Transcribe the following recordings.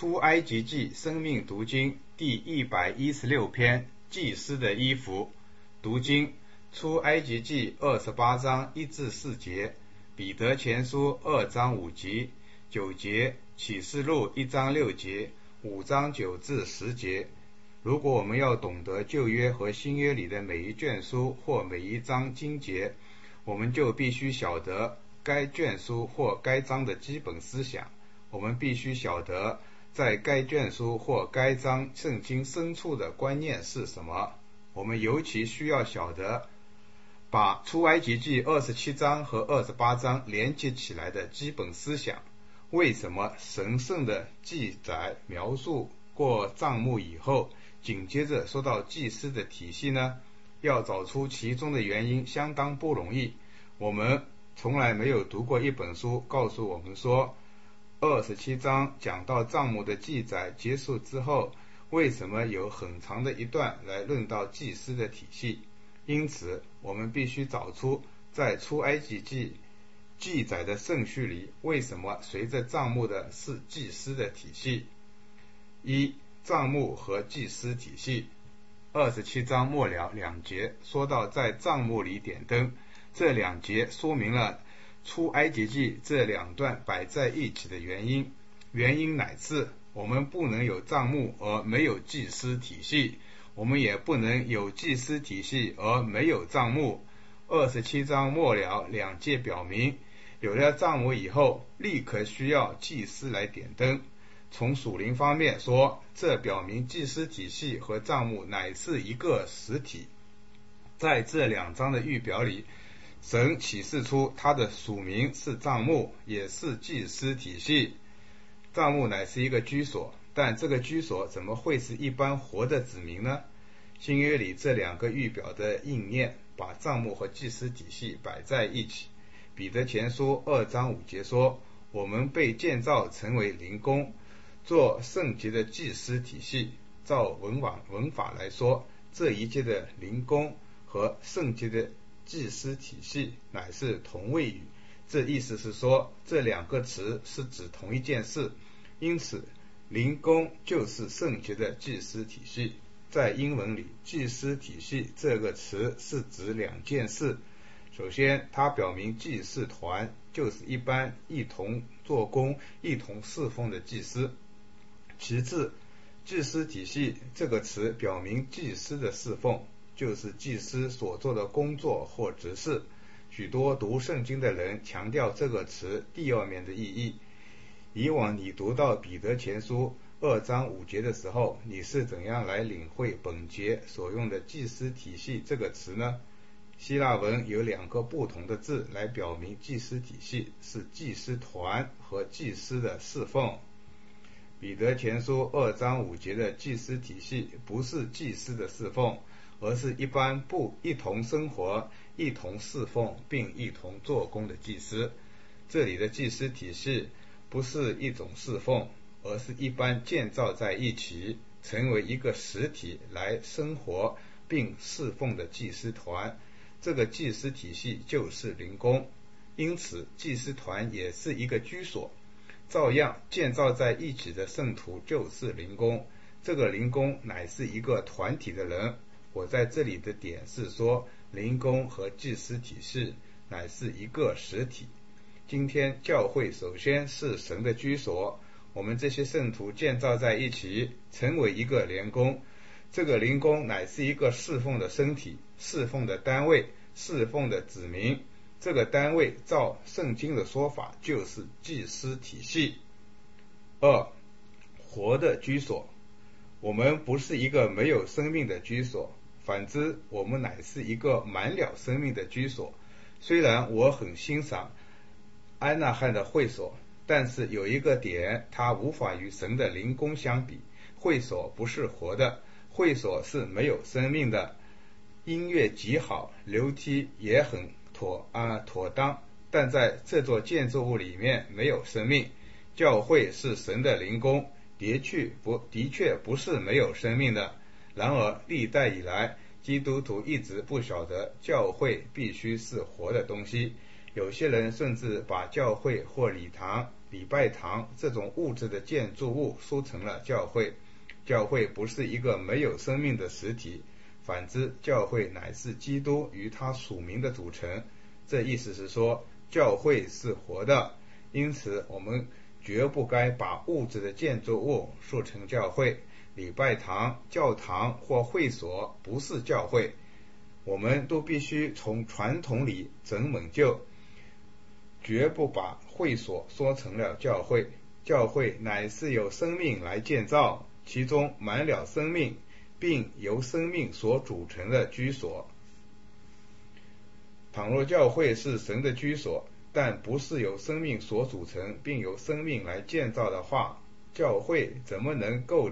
出埃及记生命读经第116篇，祭司的衣服。读经出埃及记28章1至4节，彼得前书2章5节、9节，启示录1章6节、5章9至10节。如果我们要懂得旧约和新约里的每一卷书或每一章经节，我们就必须晓得该卷书或该章的基本思想。我们必须晓得在该卷书或该章圣经深处的观念是什么。我们尤其需要晓得把出埃及记27章和28章连接起来的基本思想。为什么神圣的记载描述过帐幕以后，紧接着说到祭司的体系呢？要找出其中的原因相当不容易。我们从来没有读过一本书告诉我们说27章讲到帐幕的记载结束之后，为什么有很长的一段来论到祭司的体系。因此我们必须找出在出埃及记记载的顺序里，为什么随着帐幕的是祭司的体系。一、帐幕和祭司体系。27章末了2节说到在帐幕里点灯，这2节说明了出埃及记这2段摆在一起的原因。原因乃是我们不能有帐幕而没有祭司体系，我们也不能有祭司体系而没有帐幕。27章末了2节表明，有了帐幕以后，立刻需要祭司来点灯。从属灵方面说，这表明祭司体系和帐幕乃是一个实体。在这2章的预表里，神启示出他的属名是帐幕，也是祭司体系。帐幕乃是一个居所，但这个居所怎么会是一般活的子民呢？新约里这2个预表的应验，把帐幕和祭司体系摆在一起。彼得前书2章5节说，我们被建造成为灵宫，做圣洁的祭司体系。照文法来说，这一切的灵宫和圣洁的祭司体系乃是同位语，这意思是说这2个词是指同一件事。因此灵宫就是圣洁的祭司体系。在英文里，祭司体系这个词是指2件事。首先，它表明祭司团就是一般一同做工一同侍奉的祭司。其次，祭司体系这个词表明祭司的侍奉，就是祭司所做的工作或职事。许多读圣经的人强调这个词第2面的意义。以往你读到彼得前书2章5节的时候，你是怎样来领会本节所用的祭司体系这个词呢？希腊文有2个不同的字来表明祭司体系，是祭司团和祭司的侍奉。彼得前书2章5节的祭司体系不是祭司的侍奉，而是一般不一同生活、一同侍奉并一同做工的祭司。这里的祭司体系不是一种侍奉，而是一般建造在一起，成为一个实体来生活并侍奉的祭司团。这个祭司体系就是灵宫，因此祭司团也是一个居所。照样建造在一起的圣徒就是灵宫，这个灵宫乃是一个团体的人。我在这里的点是说，灵宫和祭司体系乃是一个实体。今天教会首先是神的居所，我们这些圣徒建造在一起，成为一个灵宫。这个灵宫乃是一个侍奉的身体，侍奉的单位，侍奉的子民。这个单位照圣经的说法就是祭司体系。2. 活的居所。我们不是一个没有生命的居所，反之我们乃是一个满了生命的居所。虽然我很欣赏安纳汉的会所，但是有一个点它无法与神的灵宫相比。会所不是活的，会所是没有生命的。音乐极好，楼梯也很妥当，但在这座建筑物里面没有生命。教会是神的灵宫，的确不是没有生命的。然而历代以来，基督徒一直不晓得教会必须是活的东西。有些人甚至把教会或礼堂礼拜堂这种物质的建筑物说成了教会。教会不是一个没有生命的实体，反之，教会乃是基督与他属民的组成。这意思是说，教会是活的，因此我们绝不该把物质的建筑物说成教会。礼拜堂、教堂或会所不是教会，我们都必须从传统里整猛救，绝不把会所说成了教会。教会乃是由生命来建造，其中满了生命，并由生命所组成的居所。倘若教会是神的居所，但不是由生命所组成，并由生命来建造的话，教会怎么能够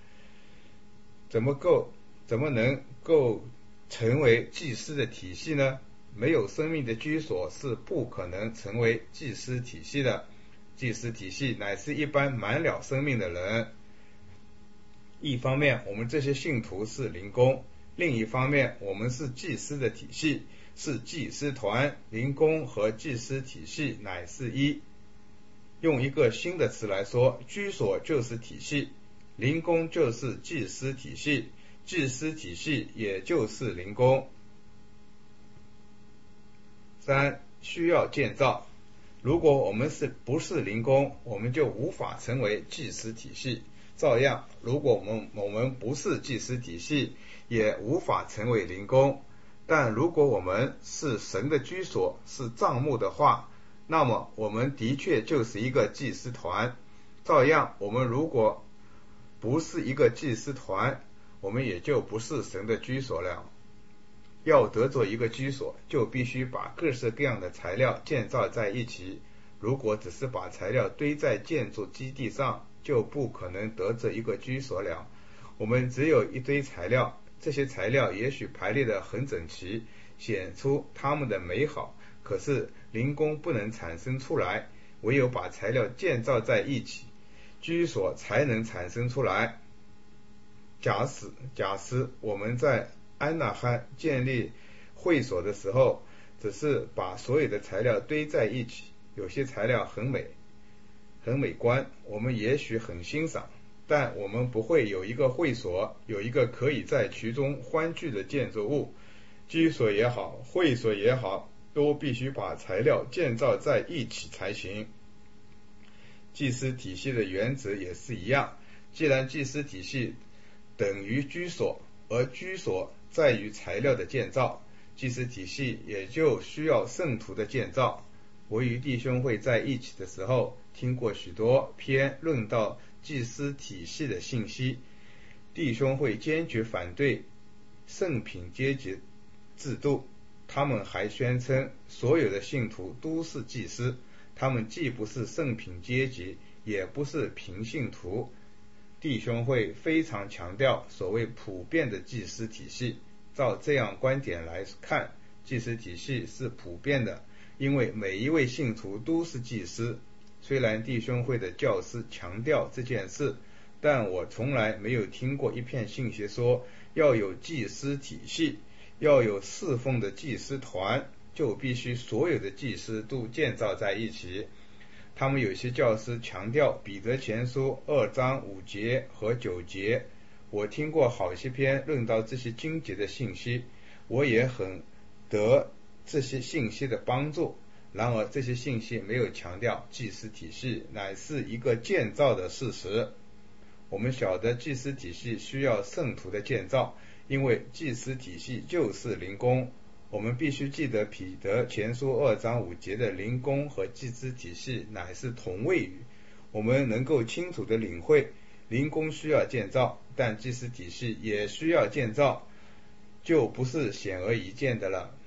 成为祭司的体系呢？没有生命的居所是不可能成为祭司体系的。祭司体系乃是一般满了生命的人。一方面，我们这些信徒是灵工；另一方面，我们是祭司的体系，是祭司团。灵工和祭司体系乃是一。用一个新的词来说，居所就是体系，灵工就是祭司体系，祭司体系也就是灵工。3. 需要建造。如果我们不是灵工，我们就无法成为祭司体系。照样，如果我们不是祭司体系，也无法成为灵工。但如果我们是神的居所，是帐幕的话，那么我们的确就是一个祭司团。照样，我们如果不是一个祭司团，我们也就不是神的居所了。要得着一个居所，就必须把各式各样的材料建造在一起。如果只是把材料堆在建筑基地上，就不可能得着一个居所了。我们只有一堆材料，这些材料也许排列得很整齐，显出它们的美好，可是灵工不能产生出来，唯有把材料建造在一起，居所才能产生出来。假使我们在安纳罕建立会所的时候，只是把所有的材料堆在一起，有些材料很美观，我们也许很欣赏，但我们不会有一个会所，有一个可以在其中欢聚的建筑物。居所也好，会所也好，都必须把材料建造在一起才行。祭司体系的原则也是一样，既然祭司体系等于居所，而居所在于材料的建造，祭司体系也就需要圣徒的建造。我与弟兄会在一起的时候，听过许多篇论到祭司体系的信息。弟兄会坚决反对圣品阶级制度，他们还宣称所有的信徒都是祭司，他们既不是圣品阶级，也不是平信徒。弟兄会非常强调所谓普遍的祭司体系。照这样观点来看，祭司体系是普遍的，因为每一位信徒都是祭司。虽然弟兄会的教师强调这件事，但我从来没有听过一篇信息说要有祭司体系，要有侍奉的祭司团，就必须所有的祭司都建造在一起。他们有些教师强调彼得前书2章5节和9节，我听过好些篇论到这些经节的信息，我也很得这些信息的帮助。然而这些信息没有强调祭司体系乃是一个建造的事实。我们晓得祭司体系需要圣徒的建造，因为祭司体系就是灵工。我们必须记得彼得前书2章5节的灵工和祭司体系乃是同位语。我们能够清楚地领会灵工需要建造，但祭司体系也需要建造，就不是显而易见的了。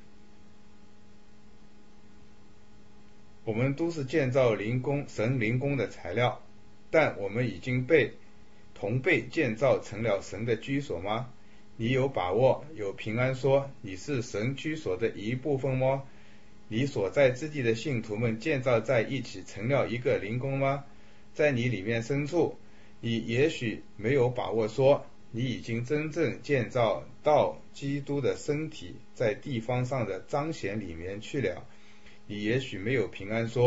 我们都是建造神灵工的材料，但我们已经同被建造成了神的居所吗？你有把握有平安说你是神居所的一部分吗？你所在之地的信徒们建造在一起成了一个灵工吗？在你里面深处，你也许没有把握说你已经真正建造到基督的身体在地方上的彰显里面去了。你也许没有平安说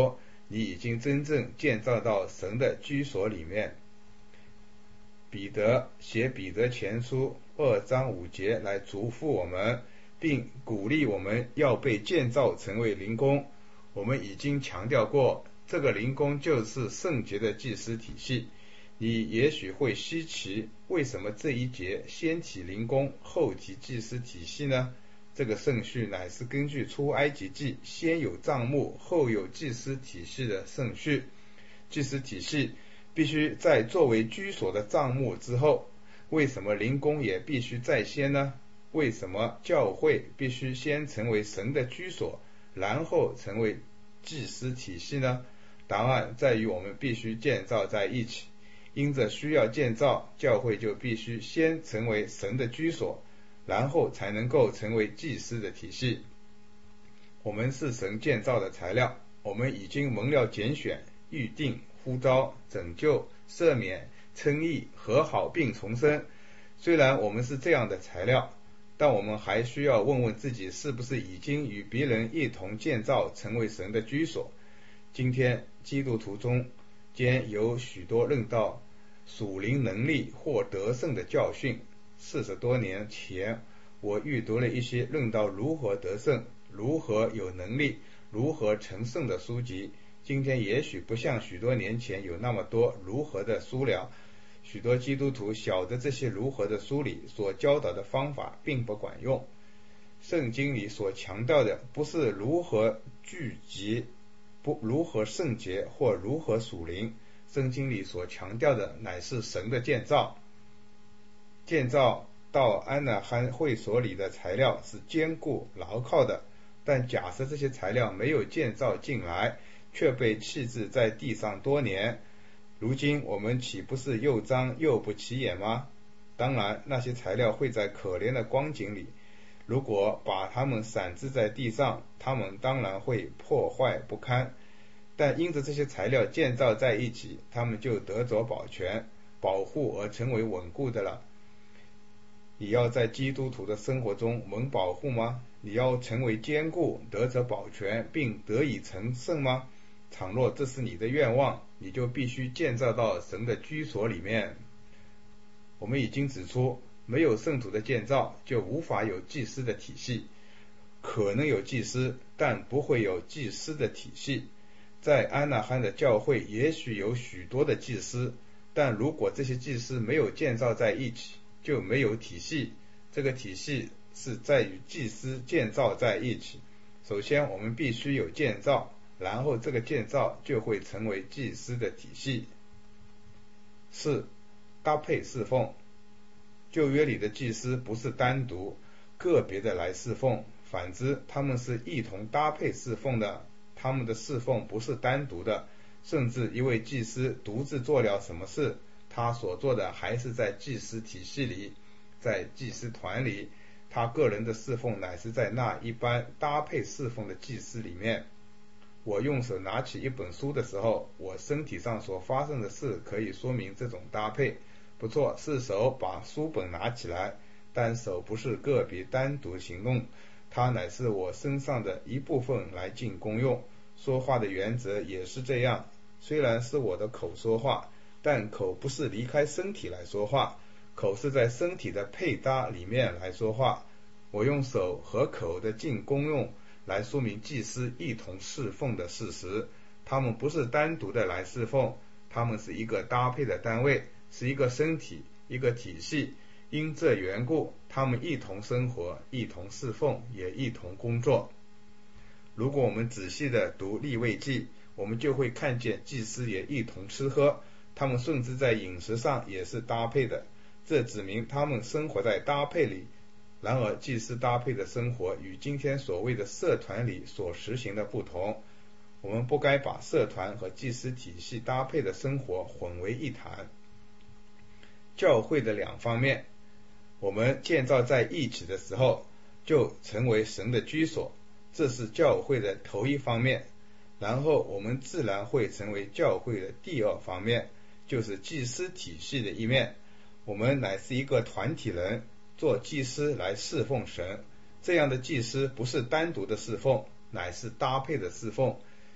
你已经真正建造到神的居所里面。彼得写彼得前书2章5节来嘱咐我们，并鼓励我们要被建造成为灵宫。我们已经强调过，这个灵宫就是圣洁的祭司体系。你也许会稀奇，为什么这一节先提灵宫后提祭司体系呢？这个顺序乃是根据出埃及记先有帐幕后有祭司体系的顺序。祭司体系必须在作为居所的帐幕之后。为什么灵宫也必须在先呢？为什么教会必须先成为神的居所，然后成为祭司体系呢？答案在于我们必须建造在一起。因着需要建造，教会就必须先成为神的居所，然后才能够成为祭司的体系。我们是神建造的材料，我们已经蒙了拣选、预定、呼召、拯救、赦免、称义、和好并重生。虽然我们是这样的材料，但我们还需要问问自己，是不是已经与别人一同建造成为神的居所。今天基督徒中间有许多论到属灵能力或得胜的教训。40多年前，我阅读了一些论到如何得胜、如何有能力、如何成圣的书籍。今天也许不像许多年前有那么多如何的书了。许多基督徒晓得这些如何的书里所教导的方法并不管用。圣经里所强调的不是如何聚集，不如何圣洁或如何属灵。圣经里所强调的乃是神的建造。建造到安纳罕会所里的材料是坚固牢靠的，但假设这些材料没有建造进来，却被弃置在地上多年，如今我们岂不是又脏又不起眼吗？当然，那些材料会在可怜的光景里，如果把它们散置在地上，它们当然会破坏不堪。但因着这些材料建造在一起，它们就得着保全、保护而成为稳固的了。你要在基督徒的生活中蒙保护吗？你要成为坚固、得着保全并得以成圣吗？倘若这是你的愿望，你就必须建造到神的居所里面。我们已经指出，没有圣徒的建造，就无法有祭司的体系。可能有祭司，但不会有祭司的体系。在安纳罕的教会也许有许多的祭司，但如果这些祭司没有建造在一起，就没有体系。这个体系是在于祭司建造在一起。首先我们必须有建造，然后这个建造就会成为祭司的体系。4. 搭配侍奉。旧约里的祭司不是单独个别的来侍奉，反之他们是一同搭配侍奉的。他们的侍奉不是单独的，甚至一位祭司独自做了什么事，他所做的还是在祭司体系里，在祭司团里，他个人的侍奉乃是在那一般搭配侍奉的祭司里面。我用手拿起一本书的时候，我身体上所发生的事可以说明这种搭配。不错，是手把书本拿起来，但手不是个别单独行动，它乃是我身上的一部分来尽功用。说话的原则也是这样，虽然是我的口说话，但口不是离开身体来说话，口是在身体的配搭里面来说话。我用手和口的尽功用来说明祭司一同侍奉的事实。他们不是单独的来侍奉，他们是一个搭配的单位，是一个身体，一个体系。因这缘故，他们一同生活，一同侍奉，也一同工作。如果我们仔细的读利未记，我们就会看见祭司也一同吃喝，他们甚至在饮食上也是搭配的，这指明他们生活在搭配里。然而祭司搭配的生活与今天所谓的社团里所实行的不同，我们不该把社团和祭司体系搭配的生活混为一谈。教会的两方面，我们建造在一起的时候，就成为神的居所，这是教会的头一方面。然后我们自然会成为教会的第二方面，就是祭司体系的一面。我们乃是一个团体人，做祭司来侍奉神。这样的祭司不是单独的侍奉，乃是搭配的侍奉。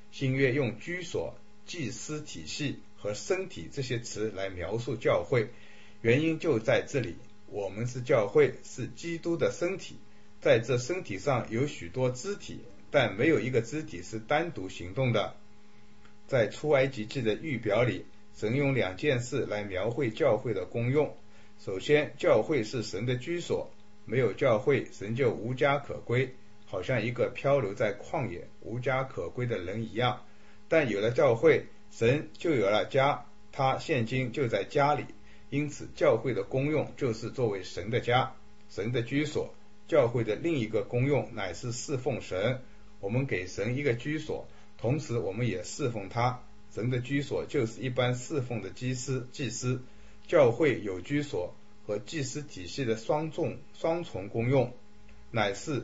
新约用居所、祭司体系和身体这些词来描述教会，原因就在这里，我们是教会，是基督的身体，在这身体上有许多肢体，但没有一个肢体是单独行动的。在出埃及记的预表里，神用2件事来描绘教会的功用。首先，教会是神的居所，没有教会，神就无家可归，好像一个漂流在旷野无家可归的人一样。但有了教会，神就有了家，他现今就在家里，因此教会的功用就是作为神的家，神的居所。教会的另一个功用乃是侍奉神，我们给神一个居所，同时我们也侍奉他。神的居所就是一般侍奉的祭司，教会有居所和祭司体系的双重功用，乃是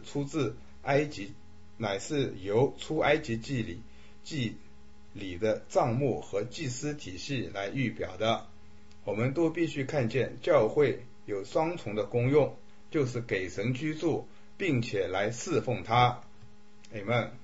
由出埃及记里的帐幕和祭司体系来预表的。我们都必须看见教会有双重的功用，就是给神居住，并且来侍奉他。Amen。